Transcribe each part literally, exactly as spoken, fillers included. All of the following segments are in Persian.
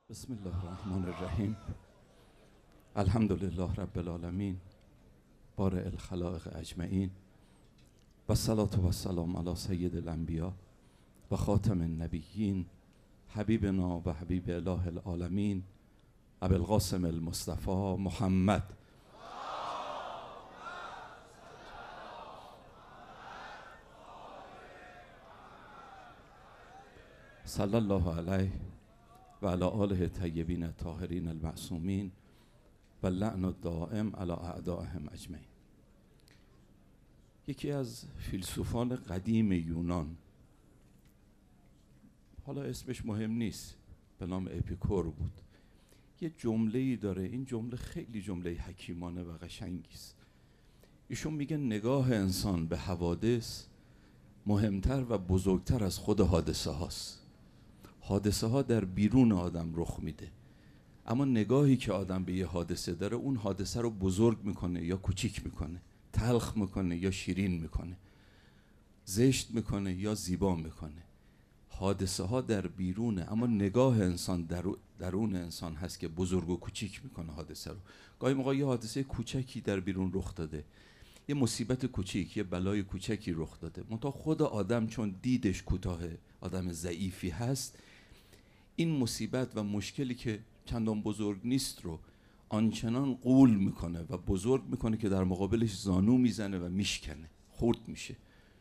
بسم الله الرحمن الرحیم. الحمد لله رب العالمین، بارئ الخلائق اجمعین، و الصلاة و السلام علی سید الانبیاء و خاتم النبیین، حبیبنا و حبیب اله العالمین، ابی القاسم المصطفى محمد. صلی الله علیه و علی آله الطیبین الطاهرین المعصومین و لعن الدائم علی اعدائهم اجمعین. یکی از فیلسوفان قدیم یونان، حالا اسمش مهم نیست، به نام اپیکور بود، یه جمله‌ای داره. این جمله خیلی جمله حکیمانه و قشنگی است. ایشون میگه نگاه انسان به حوادث مهمتر و بزرگتر از خود حادثه هاست. حادثه ها در بیرون آدم رخ میده، اما نگاهی که آدم به یه حادثه داره اون حادثه رو بزرگ میکنه یا کوچیک میکنه، تلخ میکنه یا شیرین میکنه، زشت میکنه یا زیبا میکنه. حادثه ها در بیرونه، اما نگاه انسان در درون انسان هست که بزرگ و کوچیک میکنه حادثه رو. گاهی موقع یه حادثه کوچکی در بیرون رخ داده، یه مصیبت کوچیک، یه بلای کوچکی رخ داده، منتها خود آدم چون دیدش کوتاه، آدم ضعیفی هست، این مصیبت و مشکلی که چندان بزرگ نیست رو آنچنان غول میکنه و بزرگ میکنه که در مقابلش زانو میزنه و میشکنه، خرد میشه.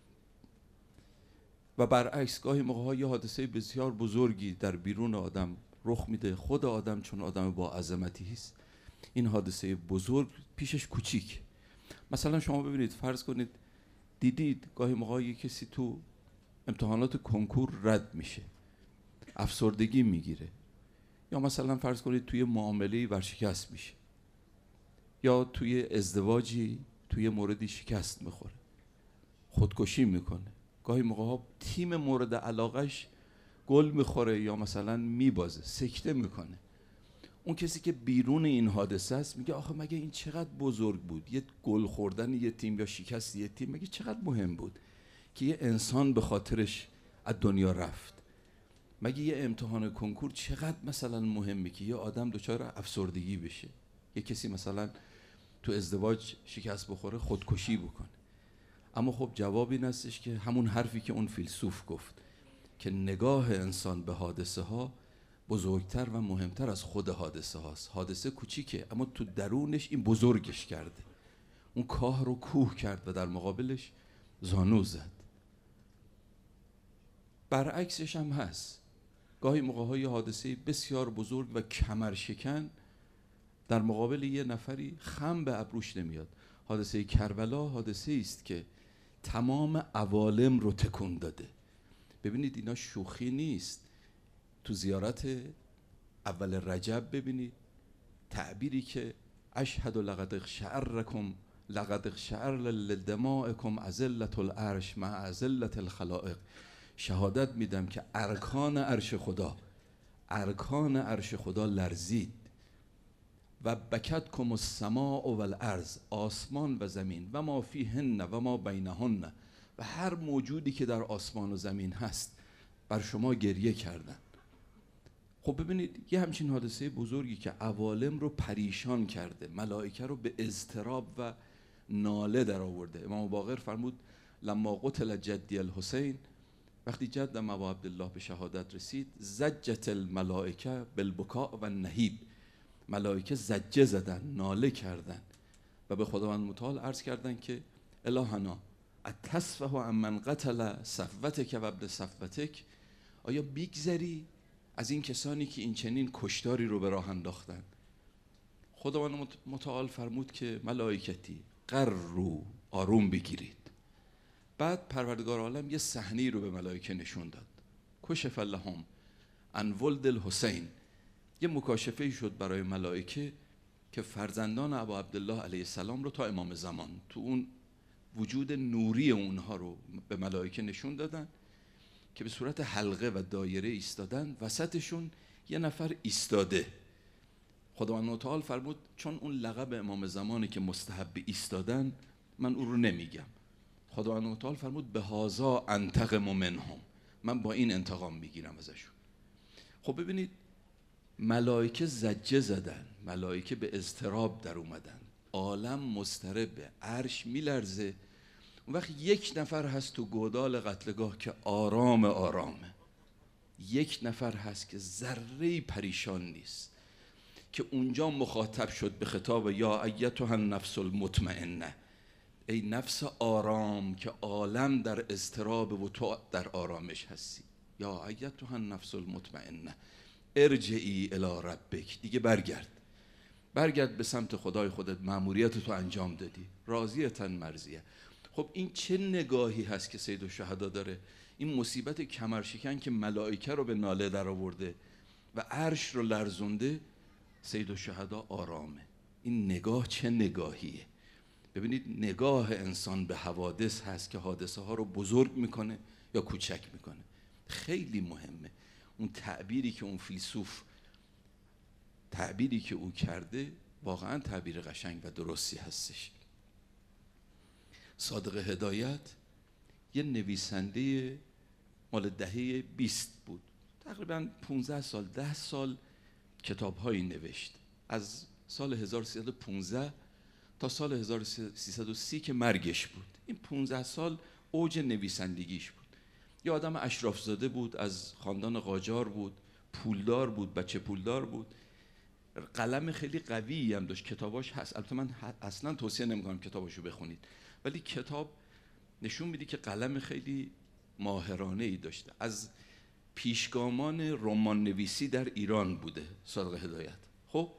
و برعکس گاهی موقع ها یه حادثه بسیار بزرگی در بیرون آدم رخ میده، خود آدم چون آدم با عظمتی هست، این حادثه بزرگ پیشش کوچیک. مثلا شما ببینید، فرض کنید دیدید گاهی موقع یه کسی تو امتحانات کنکور رد میشه، افسردگی میگیره، یا مثلا فرض کنید توی معامله‌ای ورشکست میشه، یا توی ازدواجی توی موردی شکست میخوره، خودکشی میکنه. گاهی موقع ها تیم مورد علاقش گل میخوره یا مثلا میبازه، سکته میکنه. اون کسی که بیرون این حادثه است میگه آخه مگه این چقدر بزرگ بود، یه گل خوردن یه تیم یا شکست یه تیم مگه چقدر مهم بود که یه انسان به خاطرش از دنیا رفت. مگه یه امتحان کنکور چقدر مثلا مهمه که یه آدم دچار افسردگی بشه، یه کسی مثلا تو ازدواج شکست بخوره خودکشی بکنه. اما خب جواب این هستش که همون حرفی که اون فیلسوف گفت که نگاه انسان به حادثه ها بزرگتر و مهمتر از خود حادثه هاست. حادثه کوچیکه اما تو درونش این بزرگش کرده، اون کاه رو کوه کرد و در مقابلش زانو زد. برعکسش هم هست، گاهی موقع های حادثه بسیار بزرگ و کمرشکن در مقابل یه نفری خم به ابروش نمیاد. حادثه کربلا حادثه است که تمام عوالم رو تکون داده. ببینید اینا شوخی نیست. تو زیارت اول رجب ببینید تعبیری که اشهد لقد اقشعرکم لقد اقشعر لدمائکم اذلة العرش مع اذلة الخلائق. شهادت میدم که ارکان عرش خدا ارکان عرش خدا لرزید. و بکتکم السماء و الارض، آسمان و زمین، و ما فیهن و ما بینهن، و هر موجودی که در آسمان و زمین هست بر شما گریه کردن. خب ببینید یه همچین حادثه بزرگی که عوالم رو پریشان کرده، ملائکه رو به اضطراب و ناله در آورده. امام باقر فرمود لما قتل جدی الحسین، وقتی جدم ابا عبدالله به شهادت رسید، زجت الملائکه بالبکاء و النهیب، ملائکه زجه زدن، ناله کردن و به خداوند متعال عرض کردن که الهنا اتصفه عن من قتل صفوتک و ابن صفوتک، آیا بیگذری از این کسانی که این چنین کشتاری رو به راه انداختن؟ خداوند متعال فرمود که ملائکتی قرروا، آروم بگیرید. بعد پروردگار عالم یه صحنه‌ای رو به ملائکه نشون داد. کشف لهم عن ولد الحسین، یه مکاشفه شد برای ملائکه که فرزندان ابا عبدالله علیه السلام رو تا امام زمان تو اون وجود نوری اونها رو به ملائکه نشون دادن که به صورت حلقه و دایره ایستادن، وسطشون یه نفر ایستاده. خداوند متعال فرمود چون اون لقب امام زمانی که مستحب ایستادن، من اون رو نمیگم. خداوند متعال فرمود به هذا انتقم منهم، من با این انتقام میگیرم ازشون. خب ببینید ملائکه زجه زدن، ملائکه به اضطراب در اومدن، عالم مضطربه، عرش میلرزه. اون وقت یک نفر هست تو گودال قتلگاه که آرام آرامه، یک نفر هست که ذره پریشان نیست، که اونجا مخاطب شد به خطاب یا ایتها النفس المطمئنه، ای نفس آرام که عالم در اضطراب و تو در آرامش هستی. یا ایتها النفس المطمئنه ارجعی الی ربک، دیگه برگرد، برگرد به سمت خدای خودت، مأموریت تو انجام دادی، راضیتن مرضیه. خب این چه نگاهی هست که سید الشهدا داره؟ این مصیبت کمرشکن که ملائکه رو به ناله در آورده و عرش رو لرزونده، سید الشهدا آرامه. این نگاه چه نگاهیه؟ ببینید نگاه انسان به حوادث هست که حادثه ها رو بزرگ میکنه یا کوچک میکنه. خیلی مهمه اون تعبیری که اون فیلسوف تعبیری که او کرده، واقعا تعبیر قشنگ و درستی هستش. صادق هدایت یه نویسنده مال دهه بیست بود، تقریبا پونزده سال ده سال کتاب‌هایی نوشت، از سال هزار و سیصد و پانزده تا سال هزار و سیصد و سی که مرگش بود. این پونزده سال اوج نویسندگیش بود. یه آدم اشراف زاده بود، از خاندان قاجار بود، پولدار بود، بچه پولدار بود، قلم خیلی قویی هم داشت، کتاباش هست. البته من اصلا توصیه نمی‌کنم کتاباشو بخونید، ولی کتاب نشون میده که قلم خیلی ماهرانه‌ای داشته. از پیشگامان رمان نویسی در ایران بوده صادق هدایت. خب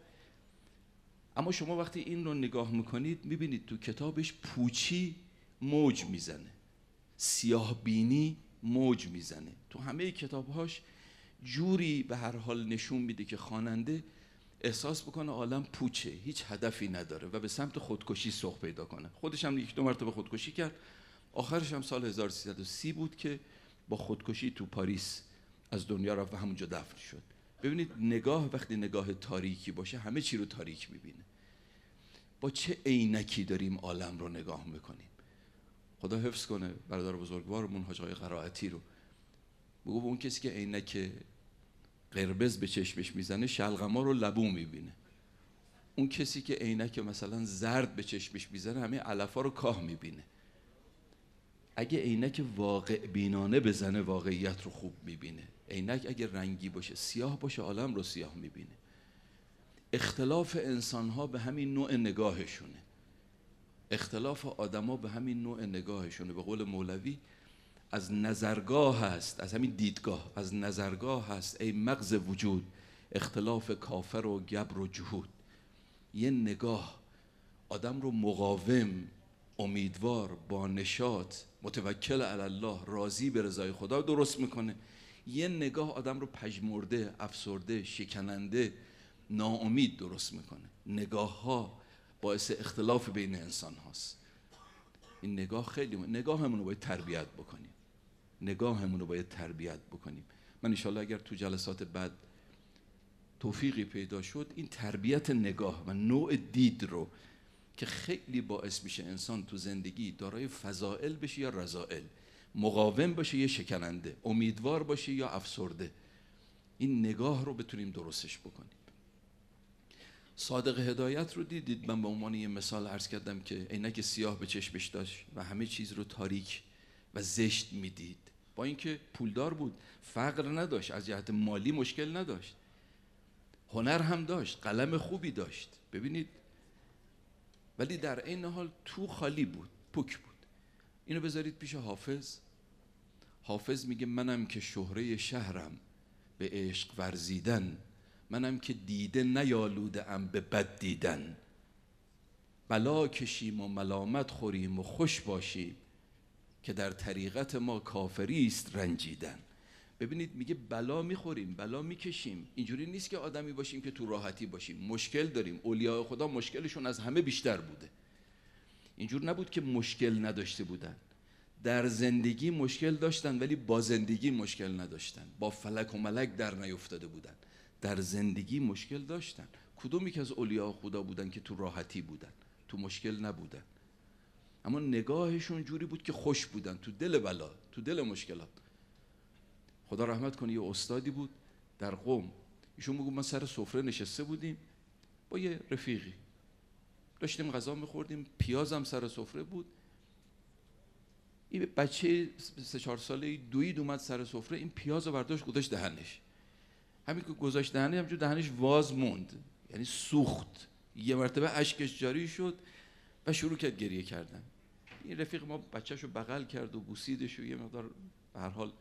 اما شما وقتی این رو نگاه میکنید میبینید تو کتابش پوچی موج میزنه، سیاه بینی موج میزنه. تو همه کتابهاش جوری به هر حال نشون میده که خواننده احساس بکنه عالم پوچه، هیچ هدفی نداره و به سمت خودکشی سوق پیدا کنه. خودش هم یک دو مرتبه خودکشی کرد، آخرش هم سال هزار و سیصد و سی بود که با خودکشی تو پاریس از دنیا رفت و همونجا دفن شد. ببینید نگاه وقتی نگاه تاریکی باشه همه چی رو تاریک میبینه. با چه عینکی داریم عالم رو نگاه میکنیم؟ خدا حفظ کنه برادر بزرگوارمون حاج آقای قرائتی رو، بگو اون کسی که عینک قرمز به چشمش میزنه شلغما رو لبو میبینه، اون کسی که عینک مثلا زرد به چشمش میزنه همه علفا رو کاه میبینه. اگه عینک واقع بینانه بزنه واقعیت رو خوب میبینه. عینک اگه رنگی باشه سیاه باشه عالم رو سیاه میبینه. اختلاف انسان‌ها به همین نوع نگاهشونه، اختلاف آدم‌ها به همین نوع نگاهشونه. به قول مولوی از نظرگاه هست، از همین دیدگاه، از نظرگاه هست ای مغز وجود اختلاف کافر و گبر و جهود. یه نگاه آدم رو مقاوم، امیدوار، با نشاط، متوکل علی الله، راضی به رضای خدا درست میکنه. یه نگاه آدم رو پژمرده، افسرده، شکننده، ناامید درست میکنه. نگاه ها باعث اختلاف بین انسان هاست. این نگاه خیلی مهم. نگاه همون رو باید تربیت بکنیم، نگاه همون رو باید تربیت بکنیم. من انشالله اگر تو جلسات بعد توفیقی پیدا شد این تربیت نگاه و نوع دید رو که خیلی باعث میشه انسان تو زندگی دارای فضائل بشه یا رذائل، مقاوم باشه یا شکننده، امیدوار باشه یا افسرده، این نگاه رو بتونیم درستش بکنیم. صادق هدایت رو دیدید، من به عنوان یه مثال عرض کردم که عینک سیاه به چشمش داشت و همه چیز رو تاریک و زشت میدید، با اینکه پولدار بود، فقر نداشت، از جهت مالی مشکل نداشت، هنر هم داشت، قلم خوبی داشت، ببینید، ولی در این حال تو خالی بود، پوک بود. اینو بذارید پیش حافظ. حافظ میگه منم که شهره شهرم به عشق ورزیدن، منم که دیده نیالوده ام به بد دیدن، بلا کشیم و ملامت خوریم و خوش باشیم که در طریقت ما کافری است رنجیدن. ببینید میگه بلا میخوریم، بلا میکشیم. اینجوری نیست که آدمی باشیم که تو راحتی باشیم، مشکل داریم. اولیاء خدا مشکلشون از همه بیشتر بوده. اینجور نبود که مشکل نداشته بودن، در زندگی مشکل داشتن ولی با زندگی مشکل نداشتن، با فلک و ملک در نیفتاده بودن، در زندگی مشکل داشتن. کدومی که از اولیاء خدا بودن که تو راحتی بودن، تو مشکل نبودن؟ اما نگاهشون جوری بود که خوش بودن تو دل بلا، تو دل مشکلات. خدا رحمت کنه یه استادی بود در قم، ایشون میگه ما سر سفره نشسته بودیم با یه رفیقی، داشتیم غذا میخوردیم، پیازم سر سفره بود. این بچه سه چهار ساله دوید اومد سر سفره، این پیاز رو برداشت گذاشت دهنش. همین که گذاشت دهنش همینجور دهنش واز موند، یعنی سوخت. یه مرتبه اشکش جاری شد و شروع کرد گریه کردن. این رفیق ما بچه‌شو بغل کرد و بوسیدش و یه مقدار به هر حال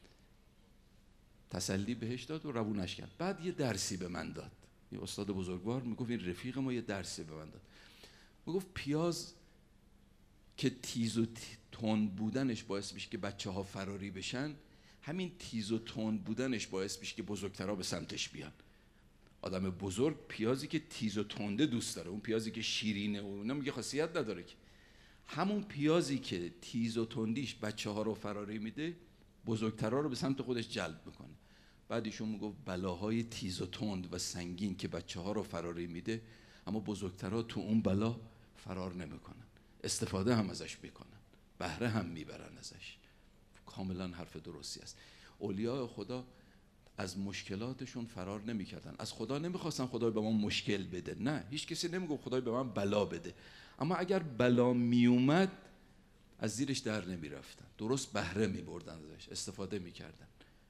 تسلی بهش داد و روونش کرد. بعد یه درسی به من داد. یه استاد بزرگوار میگفت این رفیق ما یه درسی به من داد. میگفت پیاز که تیز و تند بودنش باعث میشه که بچه‌ها فراری بشن، همین تیز و تند بودنش باعث میشه که بزرگترها به سمتش بیان. آدم بزرگ پیازی که تیز و تنده دوست داره، اون پیازی که شیرینه و اونا میگه خاصیت نداره که. همون پیازی که تیز و تندیش بچه‌ها رو فراری میده، بزرگترها رو به سمت خودش جلب میکنه. بعد ایشون میگفت بلاهای تیز و تند و سنگین که بچه‌ها رو فراری میده، اما بزرگترها تو اون بلا فرار نمیکنن، استفاده هم ازش میکنن، بهره هم میبرن ازش. کاملا حرف درستی است. اولیاء خدا از مشکلاتشون فرار نمیکردن. از خدا نمیخواستن خدای به ما مشکل بده، نه، هیچ کسی نمیگفت خدای به من بلا بده، اما اگر بلا میومد از زیرش در نمیرفتن، درست بهره میبردن ازش، استفاده میکردن.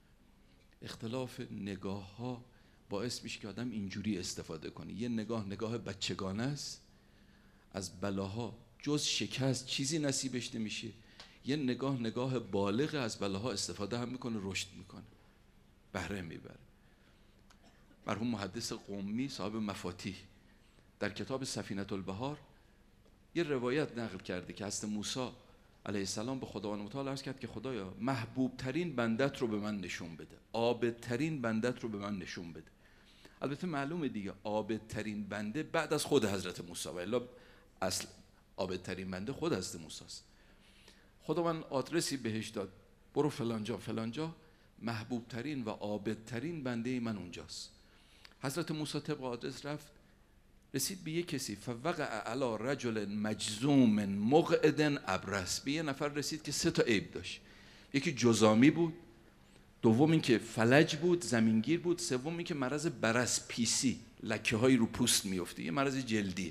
اختلاف نگاه ها باعث میشه که آدم اینجوری استفاده کنه. یه نگاه نگاه بچگانه است، از بلاها جز شکست چیزی نصیبش نمیشه. یه نگاه نگاه بالغ، از بلاها استفاده هم میکنه، رشد میکنه، بهره میبره. مرحوم محدث قمی صاحب مفاتیح در کتاب سفینة البحار یه روایت نقل کرده که حضرت موسی علیه السلام به خداوند متعال عرض کرد که خدایا محبوب ترین بندت رو به من نشون بده، عابد ترین بندت رو به من نشون بده. البته معلومه دیگه عابد ترین بنده بعد از خود حضرت موسی، و الا اصل عابد ترین بنده خود حضرت موسی است. خداوند آدرسی بهش داد، برو فلانجا فلانجا، محبوب ترین و عابد ترین بنده من اونجاست. حضرت موسی طبق آدرس رفت، رسید به یک کسی، فوقع علی رجل مجذوم مقعد ابرص، به یه نفر رسید که سه تا عیب داشت. یکی جذامی بود، دوم این که فلج بود، زمینگیر بود، سوم این که مرض برص، پیسی، لکه هایی رو پوست میفته، یه مرض جلدی.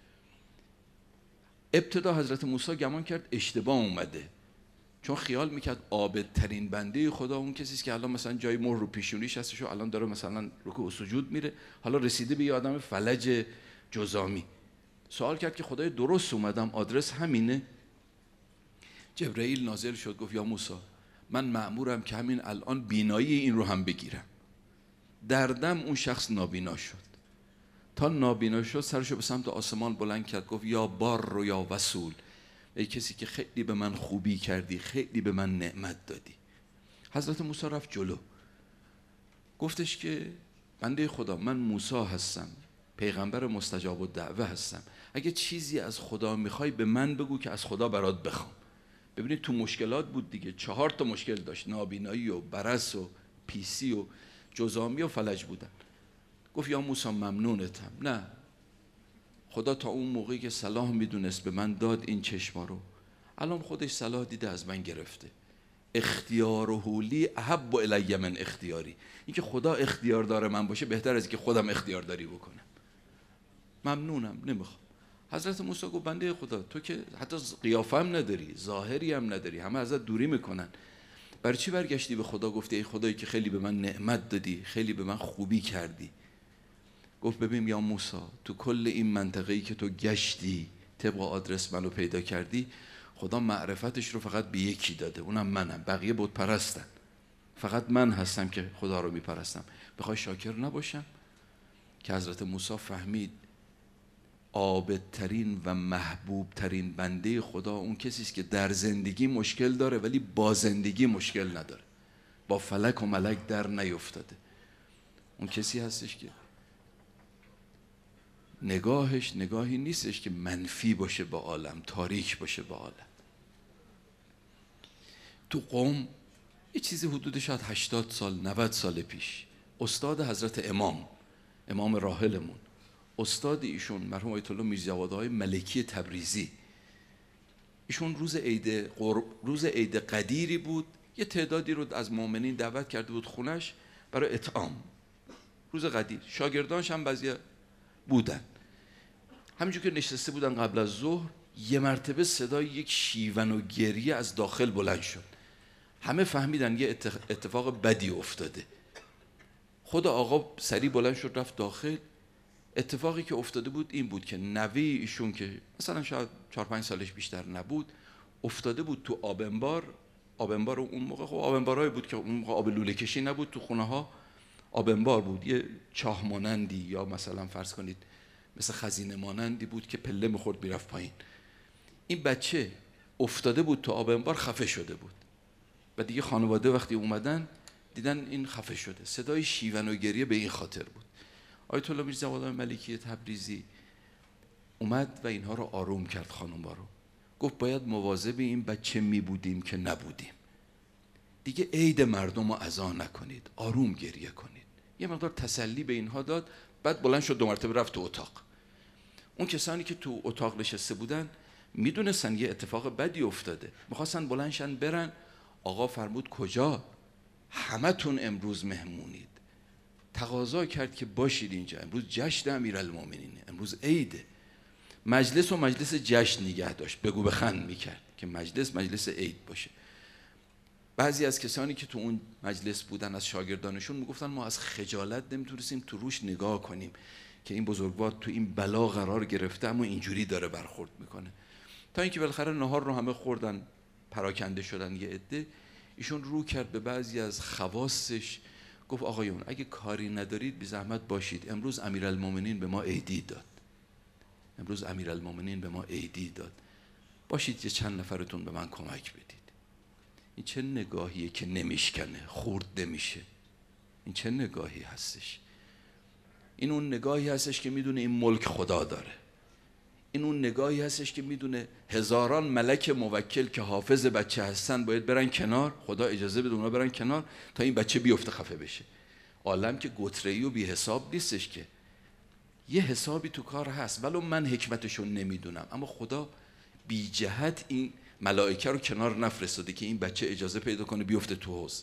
ابتدا حضرت موسی گمان کرد اشتباه اومده، چون خیال میکرد عابد ترین بنده خدا اون کسی است که الان مثلا جای مهر رو پیشونیش هستش و الان داره مثلا رکوع و سجود میره، حالا رسیده به یه آدم فلج جذامی. سوال کرد که خدای درست اومدم، آدرس همینه؟ جبرئیل نازل شد گفت یا موسی، من مأمورم که همین الان بینایی این رو هم بگیرم. در دم اون شخص نابینا شد. تا نابینا شد سرشو به سمت آسمان بلند کرد، گفت یا بار و یا وصول، ای کسی که خیلی به من خوبی کردی، خیلی به من نعمت دادی. حضرت موسی رفت جلو، گفتش که بنده خدا، من موسی هستم، پیغمبر مستجاب الدعوه هستم، اگه چیزی از خدا میخوای به من بگو که از خدا برات بخوام. ببینید تو مشکلات بود دیگه، چهار تا مشکل داشت، نابینایی و برص و پیسی و جذامی و فلج بودن. گفت یا موسی ممنونتم، نه، خدا تا اون موقعی که صلاح میدونست به من داد این چشما رو، الان خودش صلاح دیده از من گرفته. اختیار و حولی احب الی من اختیاری، این که خدا اختیار داره من باشه بهتر از که خودم اختیار داری بکنم. ممنونم، نمیخوام. حضرت موسی گفت بنده خدا، تو که حتی قیافه هم نداری، ظاهری هم نداری، همه ازت دوری میکنن، برای چی برگشتی به خدا گفتی ای خدایی که خیلی به من نعمت دادی، خیلی به من خوبی کردی؟ گفت ببین یا موسی، تو کل این منطقه‌ای که تو گشتی طبق آدرس منو پیدا کردی، خدا معرفتش رو فقط به یکی داده، اونم منم، بقیه بت پرستن، فقط من هستم که خدا رو میپرستم. بخوای شاکر نباشم؟ که حضرت موسی فهمید عابدترین و محبوب ترین بنده خدا اون کسی است که در زندگی مشکل داره ولی با زندگی مشکل نداره، با فلک و ملک در نیفتاده. اون کسی هستش که نگاهش نگاهی نیستش که منفی باشه با عالم، تاریک باشه با عالم. تو قم یه چیزی حدود شاید هشتاد سال نود سال پیش، استاد حضرت امام امام راحلمون، استاد ایشون مرحوم آیت الله میرجوادهای ملکی تبریزی، ایشون روز عید قرب روز عید قدیری بود، یه تعدادی رو از مؤمنین دعوت کرده بود خونش برای اطعام. روز قدیر. شاگردانش هم بعضی بودن. همینجور که نشسته بودن قبل از ظهر، یه مرتبه صدای یک شیون و گریه از داخل بلند شد. همه فهمیدن یه اتفاق بدی افتاده. خود آقا سریع بلند شد رفت داخل. اتفاقی که افتاده بود این بود که نوه ایشون که مثلا شاید چهار پنج سالش بیشتر نبود، افتاده بود تو آب انبار. آب انبار اون موقع خب آب انبارایی بود که اون موقع آب لوله کشی نبود، تو خونه ها آب انبار بود، یه چاه مانندی یا مثلا فرض کنید مثل خزینه مانندی بود که پله میخورد میرفت پایین. این بچه افتاده بود تو آب انبار، خفه شده بود. و دیگه خانواده وقتی اومدن دیدن این خفه شده. صدای شیون و گریه به این خاطر بود. آیت الله میرزا جواد ملکی تبریزی اومد و اینها رو آروم کرد، خانوما رو. گفت باید مواظب این بچه می بودیم که نبودیم. دیگه عید مردم رو عزا نکنید، آروم گریه کنید. یه مقدار تسلی به اینها داد. بعد بلند شد دو مرتبه رفت تو اتاق. اون کسانی که تو اتاق نشسته بودن میدونستن یه اتفاق بدی افتاده، میخواستن بلندشن برن. آقا فرمود کجا؟ همه تون امروز مهمونید. تقاضا کرد که باشید اینجا، امروز جشن امیرالمومنینه، امروز عیده. مجلس و مجلس جشن نگه داشت، بگو بخند میکرد که مجلس مجلس عید باشه. بعضی از کسانی که تو اون مجلس بودن از شاگردانشون میگفتن ما از خجالت نمیتونستیم تو روش نگاه کنیم که این بزرگوار تو این بلا قرار گرفته اما اینجوری داره برخورد میکنه. تا اینکه بالاخره نهار رو همه خوردن، پراکنده شدن یه عده. ایشون رو کرد به بعضی از خواصش، گفت آقایون اگه کاری ندارید بی زحمت باشید، امروز امیرالمومنین به ما عیدی داد. امروز امیرالمومنین به ما عیدی داد. باشید یه چند نفرتون به من کمک بدید. این چه نگاهیه که نمیشکنه، خورد نمیشه؟ این چه نگاهی هستش؟ این اون نگاهی هستش که میدونه این ملک خدا داره. این اون نگاهی هستش که میدونه هزاران ملک موکل که حافظ بچه هستن باید برن کنار، خدا اجازه بده اونا برن کنار تا این بچه بیفته خفه بشه. عالم که گتره‌ای و بی حساب نیستش که، یه حسابی تو کار هست. ولو من حکمتشو نمیدونم، اما خدا بی جهت این ملائکه رو کنار نفرستاده که این بچه اجازه پیدا کنه بیفته تو حوض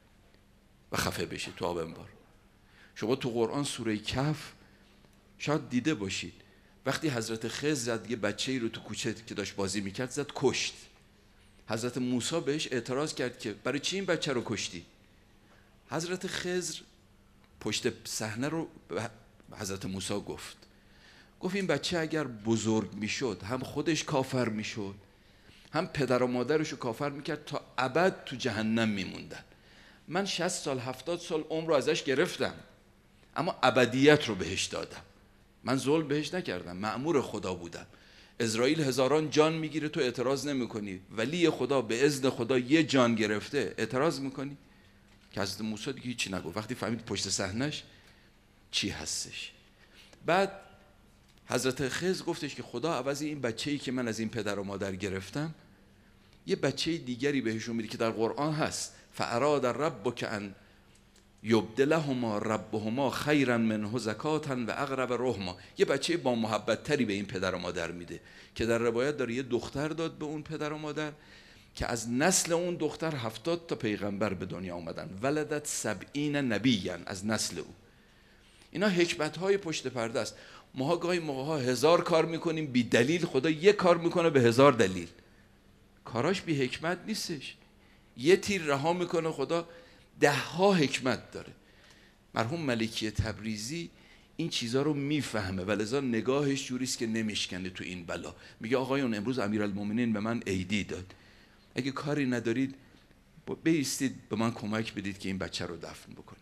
و خفه بشه تو آب انبار. شما تو قرآن سوره کهف شاید دیده باشید، وقتی حضرت خضر زد یه بچه‌ای رو تو کوچه که داشت بازی میکرد زد کشت. حضرت موسی بهش اعتراض کرد که برای چی این بچه رو کشتی؟ حضرت خضر پشت صحنه رو حضرت موسی گفت گفت این بچه اگر بزرگ میشد هم خودش کافر میشد، هم پدر و مادرش رو کافر میکرد، تا ابد تو جهنم میموندن. من شصت سال هفتاد سال عمر رو ازش گرفتم اما ابدیت رو بهش دادم. من ظلم بهش نکردم، مأمور خدا بودم. اسرائیل هزاران جان میگیره تو اعتراض نمیکنی، ولی خدا به اذن خدا یه جان گرفته اعتراض میکنی؟ که حضرت موسی دیگه هیچی نگفت وقتی فهمید پشت صحنش چی هستش. بعد حضرت خضر گفتش که خدا عوضی این بچه‌ای که من از این پدر و مادر گرفتم یه بچه دیگری بهشون میده که در قرآن هست، فاراد ربک ان یبدلهما ربهما خیرا منه زکاة و اقرب رحما. یه بچه با محبت تری به این پدر و مادر میده که در روایت داره یه دختر داد به اون پدر و مادر که از نسل اون دختر هفتاد تا پیغمبر به دنیا آمدن. ولدت سبعین نبیًا، از نسل او. اینا حکمت های پشت پرده است. ما گاهی موقع ها هزار کار میکنیم بی دلیل، خدا یه کار میکنه به هزار دلیل. کاراش بی حکمت نیستش. یه تیر رها میکنه خدا، ده ها حکمت داره. مرحوم ملکی تبریزی این چیزا رو میفهمه و لذا نگاهش جوریست که نمیشکنه تو این بلا. میگه آقایون امروز امیرالمومنین به من عیدی داد، اگه کاری ندارید بایستید به من کمک بدید که این بچه رو دفن بکنیم.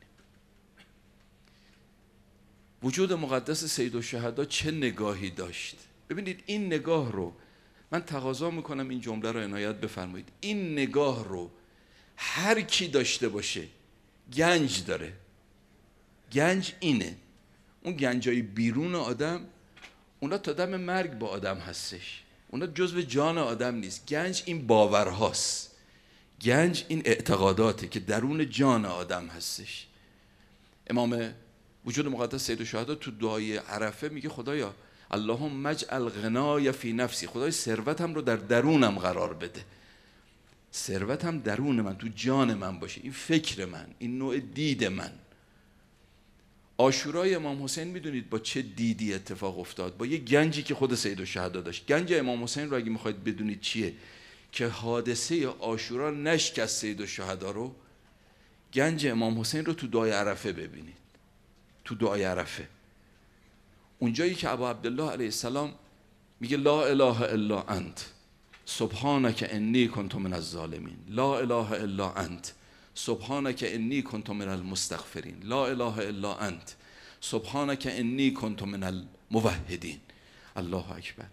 وجود مقدس سیدالشهدا چه نگاهی داشت. ببینید این نگاه رو من تقاضا میکنم این جمله رو عنایت بفرمایید. این نگاه رو هر کی داشته باشه گنج داره. گنج اینه، اون گنجای بیرون آدم اونا تا دم مرگ با آدم هستش، اونا جزو جان آدم نیست. گنج این باورهاست، گنج این اعتقاداته که درون جان آدم هستش. امام وجود مقدس سیدالشهدا تو دعای عرفه میگه خدایا اللهم اجعل غنای فی نفسی، خدای ثروتم رو در درونم قرار بده. ثروتم درون من، تو جان من باشه، این فکر من، این نوع دید من. عاشورای امام حسین میدونید با چه دیدی اتفاق افتاد؟ با یه گنجی که خود سیدالشهدا داشت. گنج امام حسین رو اگه میخواید بدونید چیه که حادثه عاشورا نشکست سیدالشهدا رو، گنج امام حسین رو تو دعای عرفه ببینید. تو دعای عرفه اونجایی که ابا عبدالله علیه السلام میگه لا اله الا انت سبحانک انی کنت من الظالمین، لا اله الا انت سبحانک انی کنت من المستغفرین، لا اله الا انت سبحانک انی کنت من الموحدین. الله اکبر.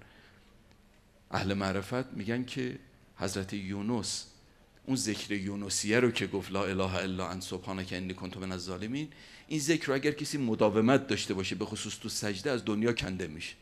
اهل معرفت میگن که حضرت یونس اون ذکر یونسیه رو که گفت لا اله الا انت سبحانک انی کنت من الظالمین، این ذکر رو اگر کسی مداومت داشته باشه به خصوص تو سجده از دنیا کنده میشه.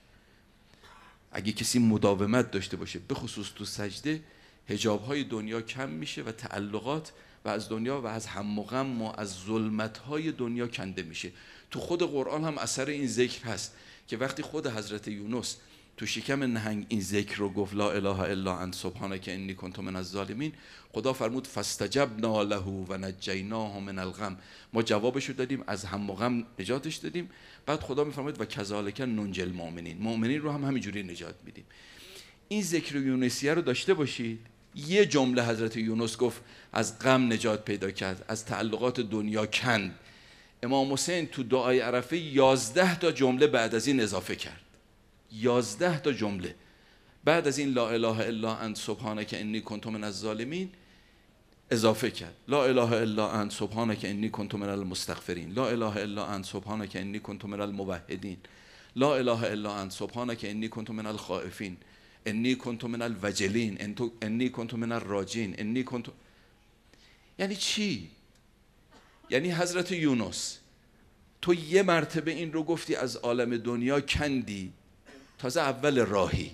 اگه کسی مداومت داشته باشه به خصوص تو سجده، حجاب‌های دنیا کم میشه و تعلقات و از دنیا و از هم و غم و از ظلمت‌های دنیا کنده میشه. تو خود قرآن هم اثر این ذکر هست که وقتی خود حضرت یونس تو شکم نهنگ این ذکر رو گفت لا اله الا انت سبحانک انی کنت من الظالمین، خدا فرمود فاستجبنا له و نجیناه من الغم، ما جوابشو دادیم، از هم و غم نجاتش دادیم. بعد خدا میفرماید و کذالک ننجی المؤمنین، مؤمنین رو هم همینجوری نجات میدیم. این ذکر یونسیه رو داشته باشید. یه جمله حضرت یونس گفت از غم نجات پیدا کرد، از تعلقات دنیا کند. امام حسین تو دعای عرفه یازده تا جمله بعد از این اضافه کرد. یازده تا جمله بعد از این لا اله الا انت سبحانک انی کنت من الظالمین اضافه کرد. لا اله الا انت سبحانک انی کنت من المستغفرین، لا اله الا انت سبحانک انی کنت من الموحدین، لا اله الا انت سبحانک انی کنت من الخائفین، انی کنت من الوجلین، انی کنت من الراجین، انی کنت. یعنی چی؟ یعنی حضرت یونس تو یه مرتبه این رو گفتی از عالم دنیا کندی، تازه اول راهی.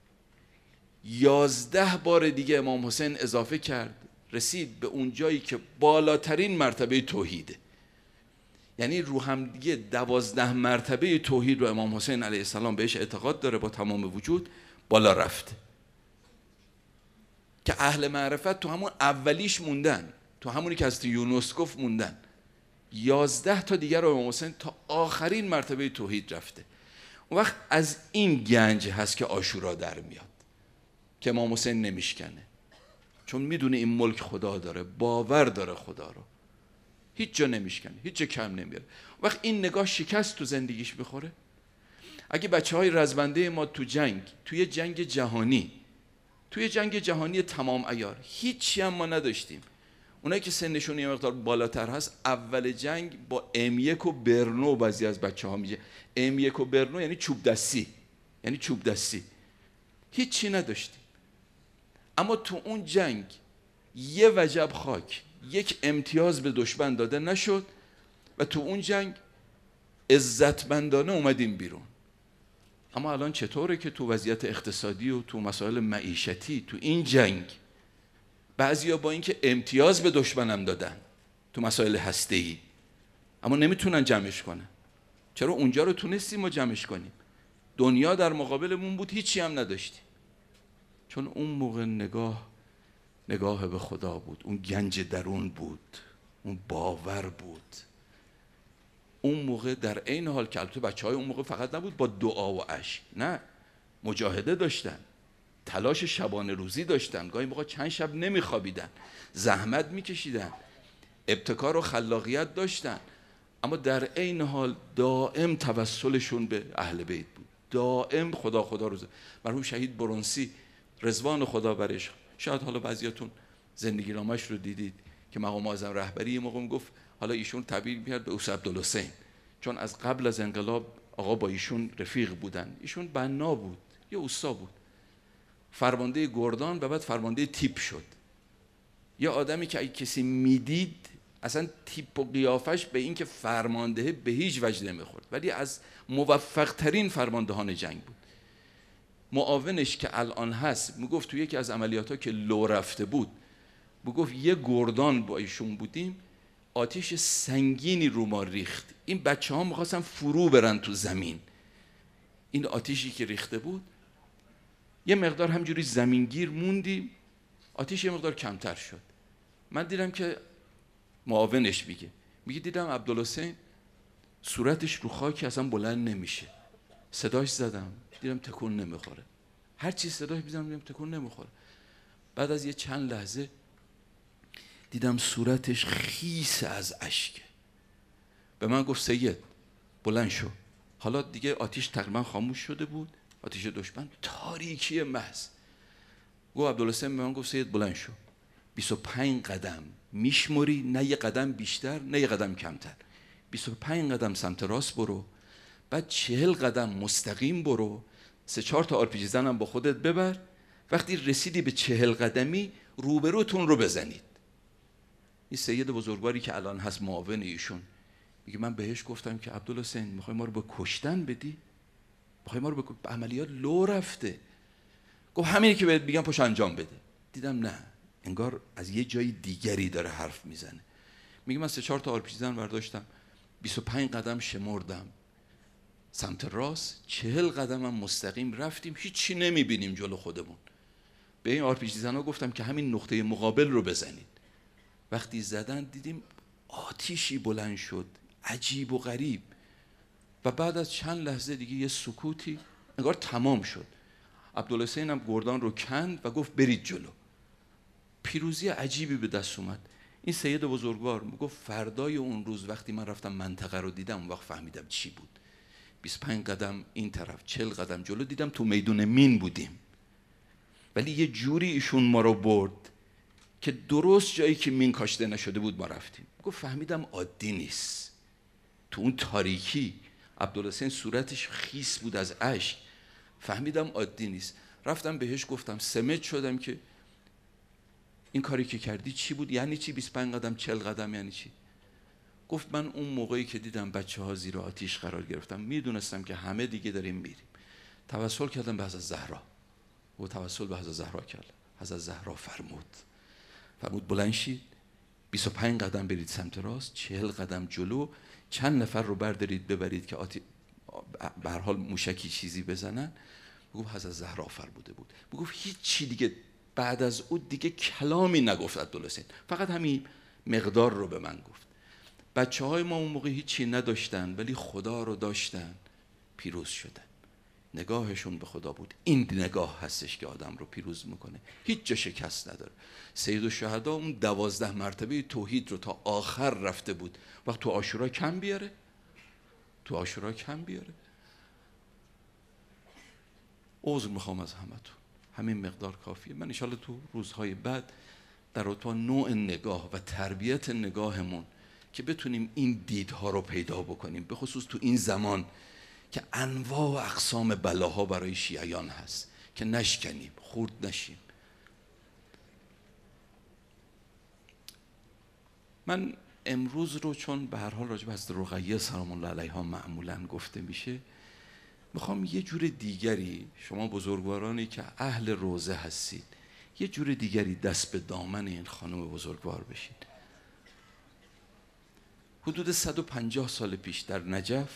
یازده بار دیگه امام حسین اضافه کرد، رسید به اون جایی که بالاترین مرتبه توحیده. یعنی رو هم دیگه دوازده مرتبه توحید رو امام حسین علیه السلام بهش اعتقاد داره با تمام وجود، بالا رفت. که اهل معرفت تو همون اولیش موندن، تو همونی که از یونس گفت موندن. یازده تا دیگر رو امام حسین تا آخرین مرتبه توحید رفته. اون وقت از این گنج هست که عاشورا در میاد که امام حسین نمیشکنه، چون میدونه این ملک خدا داره، باور داره خدا رو، هیچ جا نمیشکنه، هیچ جا کم نمیاره. وقت این نگاه شکست تو زندگیش بخوره. اگه بچه های رزمنده ما تو جنگ، توی جنگ جهانی، توی جنگ جهانی تمام عیار هیچی هم ما نداشتیم، اونایی که سنشون یه مقدار بالاتر هست، اول جنگ با ام یک و برنو، بعضی از بچه ها میگه ام یک و برنو یعنی چوب دستی، یعنی چوب دستی، هیچی نداشتیم. اما تو اون جنگ یه وجب خاک، یک امتیاز به دشمن داده نشد و تو اون جنگ عزتمندانه اومدیم بیرون. اما الان چطوره که تو وضعیت اقتصادی و تو مسائل معیشتی تو این جنگ بعضیا با اینکه امتیاز به دشمنم دادن تو مسائل هسته‌ای، اما نمیتونن جمعش کنن. چرا اونجا رو تونستیم ما جمعش کنیم؟ دنیا در مقابلمون بود، هیچی هم نداشتیم. چون اون موقع نگاه نگاه به خدا بود، اون گنج درون بود، اون باور بود. اون موقع در عین حال که البته بچهای اون موقع فقط نبود با دعا و اشک، نه، مجاهده داشتن، تلاش شبانه روزی داشتن، گاهی موقع چند شب نمیخوابیدن، زحمت میکشیدن، ابتکار و خلاقیت داشتن، اما در عین حال دائم توسلشون به اهل بیت بود، دائم خدا خدا روزه. مرحوم شهید برونسی رضوان خدا برش، شاید حالا بعضیاتون زندگی نامش رو دیدید که مقام معظم رهبری یه موقع گفت حالا ایشون تعبیر می‌کرد به اوس عبدالحسین، چون از قبل از انقلاب آقا با ایشون رفیق بودن، ایشون بنا بود، یه اوستا بود، فرمانده گردان و بعد فرمانده تیپ شد. یه آدمی که اگه کسی میدید اصلا تیپ و قیافش به این که فرمانده به هیچ وجه نمیخورد، ولی از موفق ترین فرماندهان جنگ بود. معاونش که الان هست میگفت تو یکی از عملیاتها که لو رفته بود، میگفت یه گردان با ایشون بودیم، آتش سنگینی رو ما ریخت، این بچه ها میخواستن فرو برن تو زمین. این آتشی که ریخته بود یه مقدار همجوری زمینگیر موندیم، آتش یه مقدار کمتر شد. من دیدم که معاونش میگه میگه دیدم عبدالحسین صورتش رو خاک اصلا بلند نمیشه. صداش زدم دیدم تکون نمیخوره، هر چی صداش بزنم دیدم تکون نمیخوره. بعد از یه چند لحظه دیدم صورتش خیس از اشکه. به من گفت سید بلند شو. حالا دیگه آتیش تقریبا خاموش شده بود، آتیش دشمن، تاریکی محض. گفت عبدالحسین به من گفت سید بلند شو، بیست و پنج قدم میشمری، نه یه قدم بیشتر نه یه قدم کمتر، بیست و پنج قدم سمت راست برو، بعد چهل قدم مستقیم برو، سه چهار تا آرپیجی زنم با خودت ببر، وقتی رسیدی به چهل قدمی روبروتون رو بزنید. این سید بزرگواری که الان هست معاون ایشون میگه من بهش گفتم که عبدالحسین میخوای ما رو به کشتن بدی؟ میخوای ما رو به عملیات لو رفته. گفت همینی که بهت میگم پشت انجام بده. دیدم نه، انگار از یه جای دیگری داره حرف میزنه. میگه من سه چهار تا آرپیجی زن برداشتم، بیست و پنج قدم شمردم سمت راست، چهل قدم هم مستقیم رفتیم، هیچی نمیبینیم جلو خودمون. به این آرپیجی زنها گفتم که همین نقطه مقابل رو بزنید. وقتی زدن دیدیم آتیشی بلند شد عجیب و غریب، و بعد از چند لحظه دیگه یه سکوتی، انگار تمام شد. عبدالحسین هم گردان رو کند و گفت برید جلو. پیروزی عجیبی به دست اومد. این سید بزرگوار میگفت فردای اون روز وقتی من رفتم منطقه رو دیدم، اون وقت فهمیدم چی بود. بیست و پنج قدم این طرف، چهل قدم جلو، دیدم تو میدون مین بودیم، ولی یه جوری ایشون ما رو برد که درست جایی که مین کاشته نشده بود ما رفتیم. گفت فهمیدم عادی نیست. تو اون تاریکی عبدالحسین صورتش خیس بود از اشک، فهمیدم عادی نیست. رفتم بهش گفتم سمج شدم که این کاری که کردی چی بود؟ یعنی چی بیست و پنج قدم چهل قدم یعنی چی؟ گفت من اون موقعی که دیدم بچه ها زیر آتیش قرار گرفتم میدونستم که همه دیگه داریم میریم، توسل کردم به حضرت زهرا و توسل به حضرت زهرا کردم. حضرت زهرا فرمود فرمود بلند شید، بیست و پنج قدم برید سمت راست، چهل قدم جلو، چند نفر رو بردارید ببرید که آتی به هر حال موشکی چیزی بزنن. میگفت حضرت زهرا فرموده بود. میگفت هیچ چی دیگه بعد از اون دیگه کلامی نگفت عبدالحسین، فقط همین مقدار رو به من گفت. بچه های ما اون موقع هیچی نداشتن ولی خدا رو داشتن، پیروز شدن. نگاهشون به خدا بود. این نگاه هستش که آدم رو پیروز میکنه، هیچ جا شکست نداره. سید الشهدا اون دوازده مرتبه توحید رو تا آخر رفته بود، وقت تو عاشورا کم بیاره؟ تو عاشورا کم بیاره؟ عذر میخوام از همتون، همین مقدار کافیه. من انشالله تو روزهای بعد در رابطه نوع نگاه و تربیت نگاهمون که بتونیم این دیدها رو پیدا بکنیم، به خصوص تو این زمان که انواع و اقسام بلاها برای شیعیان هست، که نشکنیم، خورد نشیم. من امروز رو چون به هر حال راجع به حضرت رقیه سلام الله علیها معمولاً گفته میشه، میخوام یه جور دیگری، شما بزرگوارانی که اهل روزه هستید، یه جور دیگری دست به دامن این خانم بزرگوار بشید. حدود صد و پنجاه سال پیش در نجف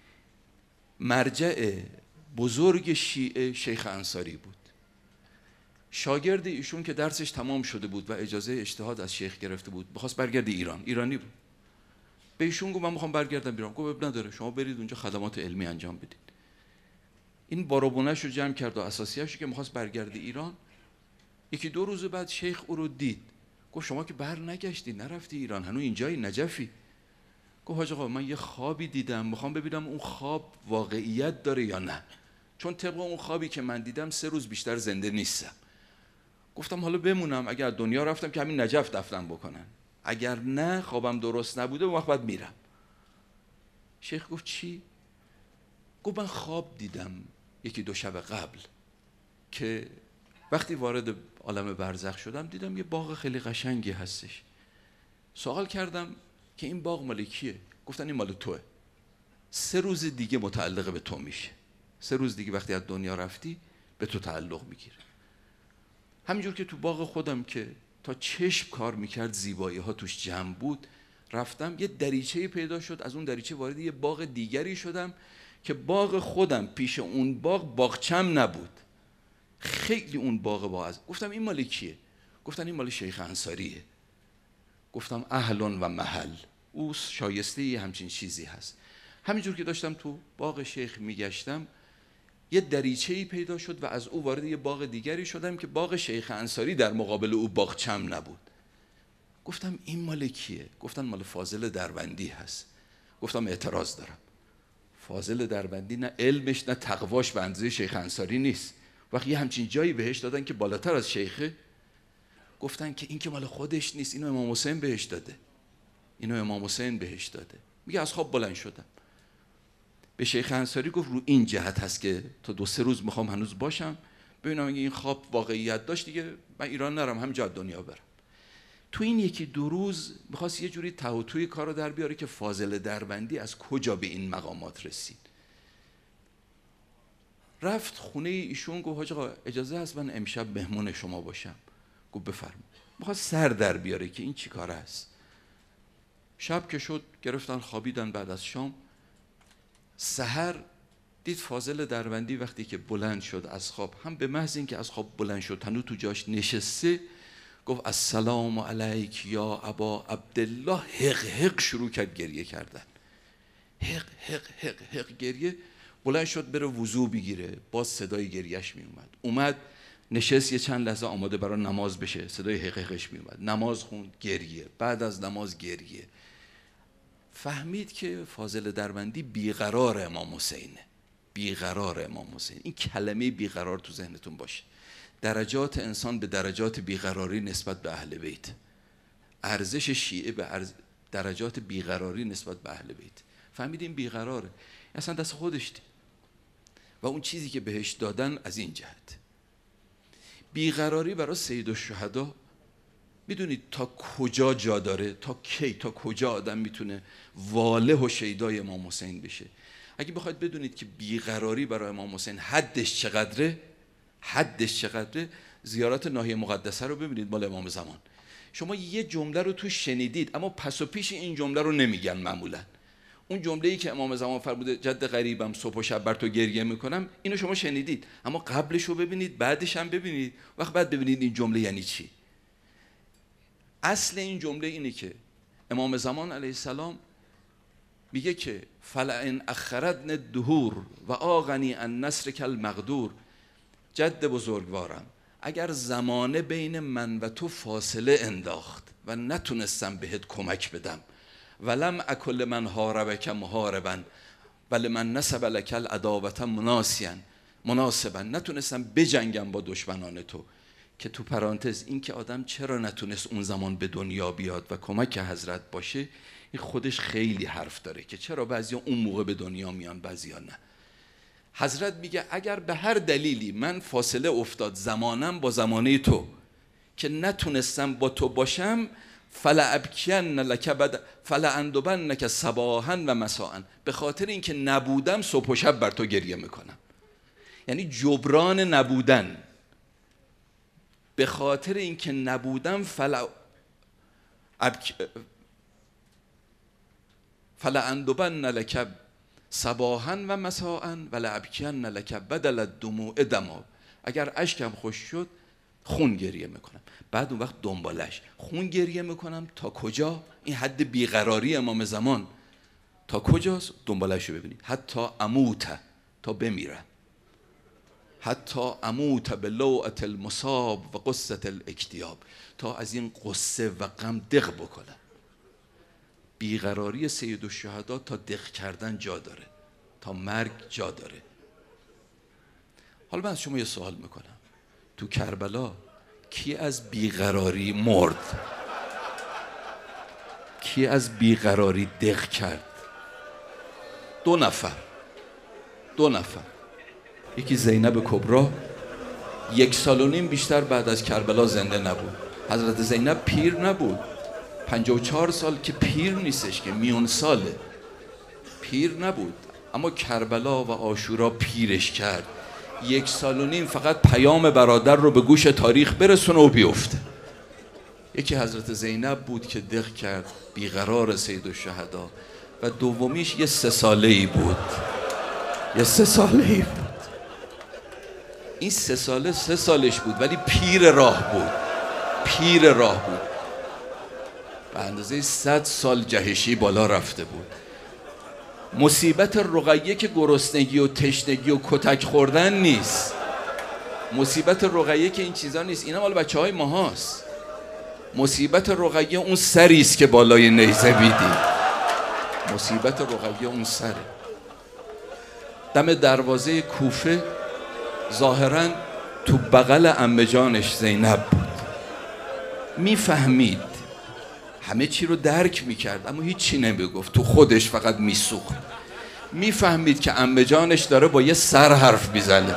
مرجع بزرگ شیعه شیخ انصاری بود. شاگرد ایشون که درسش تمام شده بود و اجازه اجتهاد از شیخ گرفته بود، بخواست برگرده ایران، ایرانی بود. به ایشون گفت من میخوام برگردم ایران. گفت اب نداره، شما برید اونجا خدمات علمی انجام بدید. این باروبونش رو جمع کرد و اساسیه‌اش که میخواست برگرده ایران. یکی دو روز بعد شیخ او رو دید، گفت شما که بر نگشتی، نرفتی ایران، هنوز اینجایی نجفی. گفت حاج آقا من یه خوابی دیدم، میخوام ببینم اون خواب واقعیت داره یا نه، چون طبق اون خوابی که من دیدم سه روز بیشتر زنده نیستم. گفتم حالا بمونم، اگر دنیا رفتم که همین نجف دفنم بکنن، اگر نه خوابم درست نبوده اون وقت بعد میرم. شیخ گفت چی؟ گفت من خواب دیدم یکی دو شب قبل که وقتی وارد عالم برزخ شدم دیدم یه باغ خیلی قشنگی هستش. سوال کردم که این باغ مال کیه؟ گفتن این مال توه، سه روز دیگه متعلق به تو میشه، سه روز دیگه وقتی از دنیا رفتی به تو تعلق میگیره. همینجور که تو باغ خودم که تا چشم کار میکرد زیبایی ها توش جمع بود، رفتم یه دریچه پیدا شد، از اون دریچه وارد یه باغ دیگری شدم که باغ خودم پیش اون باغ باغچم نبود، خیلی اون باغ با از. گفتم این مال کیه؟ گفتن این مال شیخ انصاریه. گفتم اهل و محل، او شایسته یه همچین چیزی هست. همینجور که داشتم تو باغ شیخ میگشتم یه دریچه‌ای پیدا شد و از او وارد یه باغ دیگری شدم که باغ شیخ انصاری در مقابل او باغچم نبود. گفتم این مال کیه؟ گفتن مال فاضل دروندی هست. گفتم اعتراض دارم. فاضل دروندی نه علمش نه تقواش به اندازه شیخ انصاری نیست. وقتی همچین جایی بهش دادن که بالاتر از شیخه، گفتن که این که مال خودش نیست، اینو امام حسین بهش داده. اینو امام حسین بهش داده. میگه از خواب بلند شدم. به شیخ انصاری گفت رو این جهت هست که تا دو سه روز میخوام هنوز باشم ببینم اگه این خواب واقعیت داشت دیگه من ایران نرم، همینجا دنیا برم. تو این یکی دو روز میخواست یه جوری ته و توی کارو در بیاره که فاضل دروندی از کجا به این مقامات رسید. رفت خونه ایشون، گفت حاج آقا اجازه هست من امشب مهمون شما باشم؟ گفت بفرمایید. میخواست سر در بیاره که این چی کار است. شب که شد گرفتن خوابیدن. بعد از شام سحر دید فاضل دروندی وقتی که بلند شد از خواب، هم به محض این که از خواب بلند شد هنوز تو جاش نشسته، گفت السلام علیک یا ابا عبدالله. حق حق شروع کرد گریه کردن. حق حق حق حق گریه. بلند شد بره وضو بگیره، باز صدای گریهش می اومد. اومد نشست یه چند لحظه آماده برای نماز بشه، صدای حق حقش می اومد. نماز خوند، گریه. بعد از نماز گریه. فهمید که فاضل دروندی بیقرار امام حسینه. بیقرار امام حسین. این کلمه بیقرار تو ذهنتون باشه. درجات انسان به درجات بیقراری نسبت به اهل بیت. ارزش شیعه به ارز... درجات بیقراری نسبت به اهل بیت. فهمیدیم بیقراره. اصلا دست خودش دید. و اون چیزی که بهش دادن از این جهت. بیقراری برای سید الشهدا میدونید تا کجا جا داره؟ تا کی؟ تا کجا آدم میتونه واله و شیدای امام حسین بشه؟ اگه بخواید بدونید که بیقراری برای امام حسین حدش چقدره، حدش چقدره، زیارت ناحیه مقدسه رو ببینید مال امام زمان. شما یه جمله رو تو شنیدید اما پس و پیش این جمله رو نمیگن معمولا. اون جمله‌ای که امام زمان فرموده جد غریبم صبح و شب بر تو گریه میکنم، اینو شما شنیدید اما قبلش رو ببینید، بعدش هم ببینید، وقت بعد ببینید این جمله یعنی چی. اصل این جمله اینه که امام زمان علیه السلام میگه که فلئن اخرتن الدهور و آغنی ان نصرک المقدور. جد بزرگوارم اگر زمانه بین من و تو فاصله انداخت و نتونستم بهت کمک بدم، ولم اکل من حاربک محاربا ولی من نسب لک العداوة مناسیا مناسبا، نتونستم بجنگم با دشمنان تو. که تو پرانتز این که آدم چرا نتونست اون زمان به دنیا بیاد و کمک حضرت باشه، این خودش خیلی حرف داره که چرا بعضیا اون موقع به دنیا میان بعضیا نه. حضرت میگه اگر به هر دلیلی من فاصله افتاد زمانم با زمانه تو که نتونستم با تو باشم، فلابکین لک بد فلاندبنک صباحا و مساء، به خاطر اینکه نبودم صبح و شب بر تو گریه میکنم. یعنی جبران نبودن، به خاطر اینکه نبودم فلا ابک... فلاندبن لک صباحا و مساء ولابکین لک بدل الدموع دما. اگر اشکم خوش شد خون گریه میکنم. بعد اون وقت دنبالش خون گریه میکنم تا کجا؟ این حد بیقراری امام زمان تا کجاست؟ دنبالش رو ببینید. حتی اموت، تا بمیرم. حتی اموت به لوعة المصاب و قصة الاکتیاب، تا از این قصه و غم دق بکنم. بیقراری سید الشهدا تا دق کردن جا داره، تا مرگ جا داره. حالا من از شما یه سوال میکنم، تو کربلا کی از بیقراری مرد؟ کی از بیقراری دق کرد؟ دو نفر دو نفر یکی زینب کبرا، یک سال و نیم بیشتر بعد از کربلا زنده نبود. حضرت زینب پیر نبود، پنجاه و چهار سال که پیر نیستش که، میون ساله، پیر نبود، اما کربلا و عاشورا پیرش کرد. یک سال و نیم فقط پیام برادر رو به گوش تاریخ برسونه و بیفته. یکی حضرت زینب بود که دق کرد، بیقرار سید الشهدا، و دومیش یه سه ساله ای بود یه سه ساله ای بود این سه ساله سه سالش بود ولی پیر راه بود، پیر راه بود، به اندازه صد سال جهشی بالا رفته بود. مصیبت رقیه که گرسنگی و تشنگی و کتک خوردن نیست. مصیبت رقیه که این چیزا نیست، اینا مال بچه های ماهاست. مصیبت رقیه اون سری است که بالای نیزه بیدی. مصیبت رقیه اون سره. دم دروازه کوفه ظاهراً تو بغل عمه جانش زینب بود. میفهمید، همه چی رو درک میکرد اما هیچی نمیگفت، تو خودش فقط میسوخت. میفهمید که عمه جانش داره با یه سر حرف میزنه.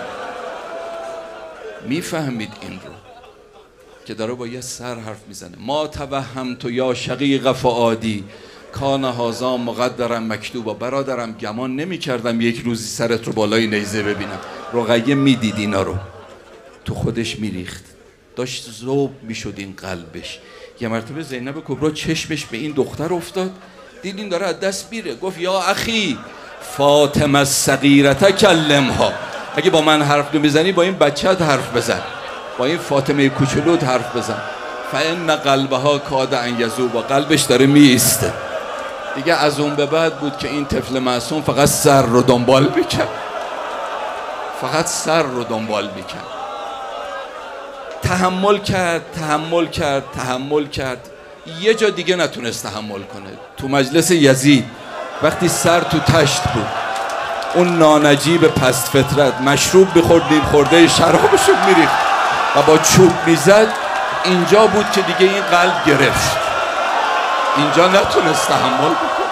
میفهمید این رو که داره با یه سر حرف میزنه. ما توهمت یا شقیق فؤادی کان هذا مقدرم مکتوبا. برادرم گمان نمی کردم یک روزی سرت رو بالای نیزه ببینم. رقیه میدید اینا رو، تو خودش میریخت، داشت ذوب میشد این قلبش. یه مرتبه زینب کبرا چشمش به این دختر افتاد، دید این داره از دست میره، گفت یا اخی فاطمه الصغیرة کلمها. اگه با من حرف نمیزنی با این بچه‌ت حرف بزن، با این فاطمه کوچولوت حرف بزن. فان قلبها کاد ان یذوب. قلبش داره میایسته. دیگه از اون به بعد بود که این طفل معصوم فقط سر رو دنبال میکرد، فقط سر رو دنبال میکرد. تحمل کرد تحمل کرد تحمل کرد یه جا دیگه نتونست تحمل کنه. تو مجلس یزید وقتی سر تو تشت بود، اون نانجیب پست فطرت مشروب بخورد، نیم خورده شرابشو میریخت و با چوب میزد. اینجا بود که دیگه این قلب گرفت، اینجا نتونست تحمل بکنه.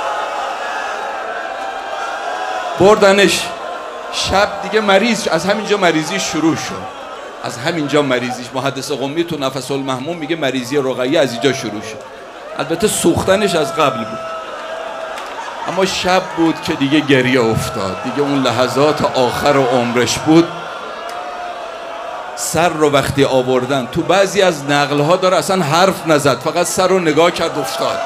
بردنش شب دیگه مریض، از همینجا مریضی شروع شد. از همینجا مریضیش، محدث قمی تو نفس المحموم میگه مریضی رقیه از اینجا شروع شد. البته سوختنش از قبل بود، اما شب بود که دیگه گریه افتاد. دیگه اون لحظات آخر عمرش بود. سر رو وقتی آوردن، تو بعضی از نقلها داره اصلا حرف نزد، فقط سر رو نگاه کرد افتاد،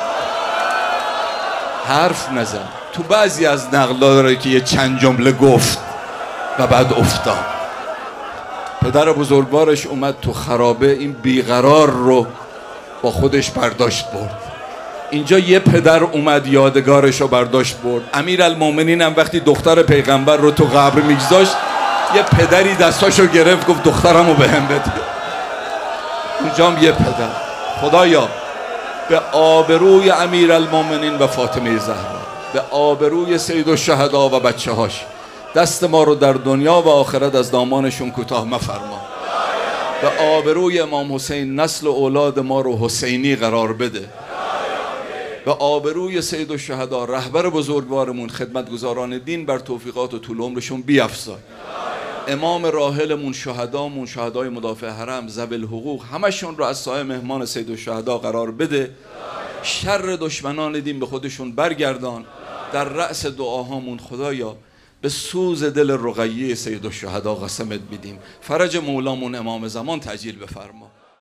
حرف نزد. تو بعضی از نقلها داره که یه چند جمله گفت و بعد افتاد. پدر بزرگوارش اومد تو خرابه، این بیقرار رو با خودش برداشت برد. اینجا یه پدر اومد یادگارش رو برداشت برد. امیرالمومنین هم وقتی دختر پیغمبر رو تو قبر میگذاشت، یه پدری دستاشو گرفت گفت دخترمو بهم بده. اونجا هم یه پدر. خدایا به آبروی امیرالمومنین و فاطمه زهرا، به آبروی سیدالشهدا و بچه هاش، دست ما رو در دنیا و آخرت از دامانشون کوتاه مفرما. به آبروی امام حسین نسل و اولاد ما رو حسینی قرار بده. به آبروی سیدالشهدا رهبر بزرگوارمون، خدمتگزاران دین، بر توفیقات و طول عمرشون بیفزای. امام راحلمون، شهدامون، شهدای مدافع حرم، ذوی الحقوق، همشون رو از سایه مهمان سیدالشهدا قرار بده. شر دشمنان دین به خودشون برگردان. در رأس دعاهامون خدایا به سوز دل رقیه سیدالشهدا قسمت میدیم. فرج مولامون امام زمان تعجیل بفرما.